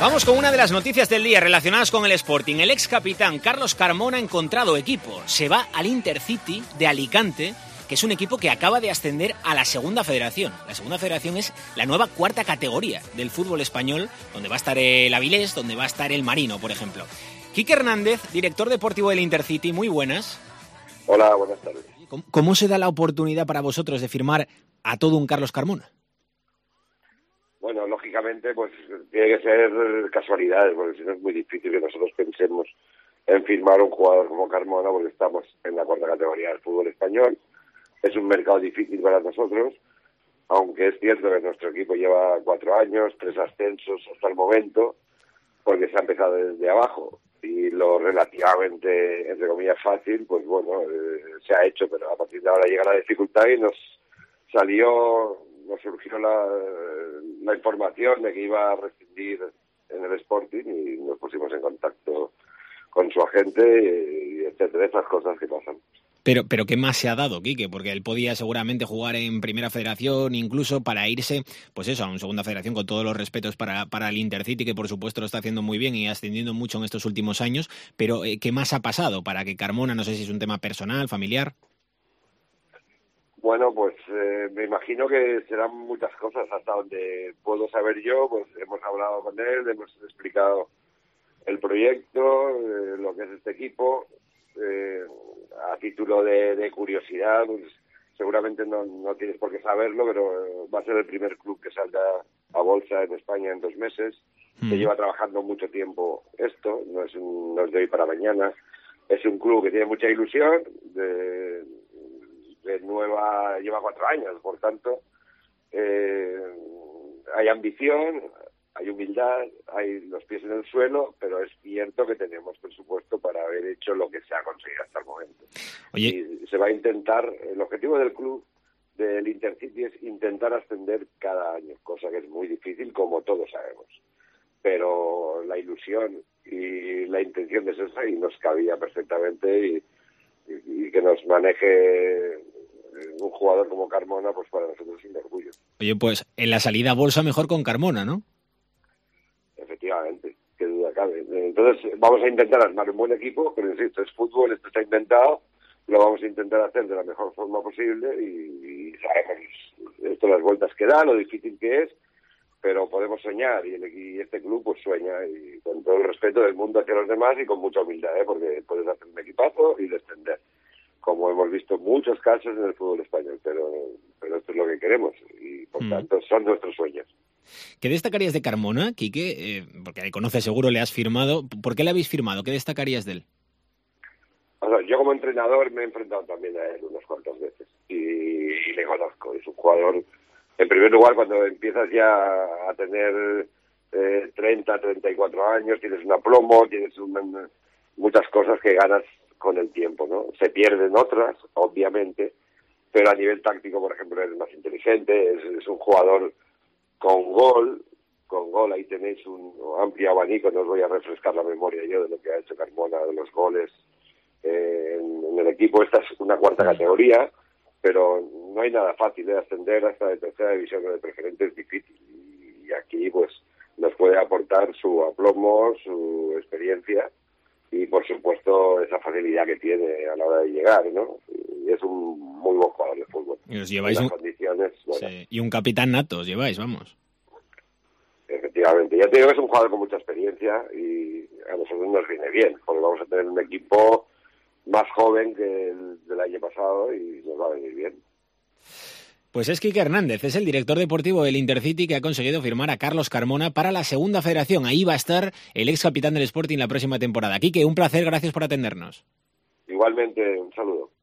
Vamos con una de las noticias del día relacionadas con el Sporting. El ex capitán Carlos Carmona ha encontrado equipo. Se va al Intercity de Alicante, que es un equipo que acaba de ascender a la Segunda Federación. La Segunda Federación es la nueva cuarta categoría del fútbol español, donde va a estar el Avilés, donde va a estar el Marino, por ejemplo. Quique Hernández, director deportivo del Intercity, muy buenas. Hola, buenas tardes. ¿Cómo se da la oportunidad para vosotros de firmar a todo un Carlos Carmona? Bueno, lógicamente, pues tiene que ser casualidades, porque si no es muy difícil que nosotros pensemos en firmar un jugador como Carmona, porque estamos en la cuarta categoría del fútbol español. Es un mercado difícil para nosotros, aunque es cierto que nuestro equipo lleva 4 años, 3 ascensos hasta el momento, porque se ha empezado desde abajo. Y lo relativamente, entre comillas, fácil, pues bueno, se ha hecho, pero a partir de ahora llega la dificultad y nos surgió la información de que iba a rescindir en el Sporting y nos pusimos en contacto con su agente y etcétera, esas cosas que pasan. Pero ¿qué más se ha dado, Quique? Porque él podía seguramente jugar en Primera Federación, incluso para irse, pues eso, a una Segunda Federación, con todos los respetos para el Intercity, que por supuesto lo está haciendo muy bien y ascendiendo mucho en estos últimos años. Pero ¿qué más ha pasado para que Carmona, no sé si es un tema personal, familiar? Bueno, pues me imagino que serán muchas cosas. Hasta donde puedo saber yo, pues hemos hablado con él, hemos explicado el proyecto, lo que es este equipo. A título de curiosidad, pues seguramente no tienes por qué saberlo, pero va a ser el primer club que salga a bolsa en España en 2 meses. Se lleva trabajando mucho tiempo esto, no es de hoy para mañana. Es un club que tiene mucha ilusión, lleva 4 años, por tanto, hay ambición, hay humildad, hay los pies en el suelo, pero es cierto que tenemos presupuesto para haber hecho lo que se ha conseguido hasta el momento. Oye. Y se va a intentar, el objetivo del club, del Intercity, es intentar ascender cada año, cosa que es muy difícil, como todos sabemos. Pero la ilusión y la intención de esa y nos cabía perfectamente y que nos maneje un jugador como Carmona, pues para nosotros es un orgullo. Oye, pues en la salida a bolsa mejor con Carmona, ¿no? Efectivamente, qué duda cabe. Entonces vamos a intentar armar un buen equipo, pero insisto, es fútbol, esto está inventado, lo vamos a intentar hacer de la mejor forma posible y sabemos esto, las vueltas que da, lo difícil que es, pero podemos soñar y este club pues sueña, y con todo el respeto del mundo hacia los demás y con mucha humildad, porque puedes hacer un equipazo y descender, como hemos visto muchos casos en el fútbol español, pero esto es lo que queremos y por tanto son nuestros sueños. ¿Qué destacarías de Carmona, Quique? Porque le conoces seguro, le has firmado. ¿Por qué le habéis firmado? ¿Qué destacarías de él? O sea, yo como entrenador me he enfrentado también a él unas cuantas veces y le conozco. Es un jugador, en primer lugar, cuando empiezas ya a tener 30, 34 años, tienes un aplomo, tienes muchas cosas que ganas con el tiempo, ¿no? Se pierden otras, obviamente, pero a nivel táctico, por ejemplo, es más inteligente, es un jugador con gol, ahí tenéis un amplio abanico, no os voy a refrescar la memoria yo de lo que ha hecho Carmona, de los goles en el equipo. Esta es una cuarta categoría, pero no hay nada fácil de ascender hasta de tercera división o de preferente, es difícil, y aquí pues nos puede aportar su aplomo, su experiencia y por supuesto esa facilidad que tiene a la hora de llegar, ¿no? Y es un muy buen jugador de fútbol. Y os lleváis condiciones, bueno. Sí. Y un capitán nato os lleváis, vamos. Efectivamente, ya te digo que es un jugador con mucha experiencia y a nosotros nos viene bien, porque vamos a tener un equipo más joven que el del año pasado y nos va a venir bien. Pues es Quique Hernández, es el director deportivo del Intercity, que ha conseguido firmar a Carlos Carmona para la Segunda Federación. Ahí va a estar el ex capitán del Sporting la próxima temporada. Quique, un placer, gracias por atendernos. Igualmente, un saludo.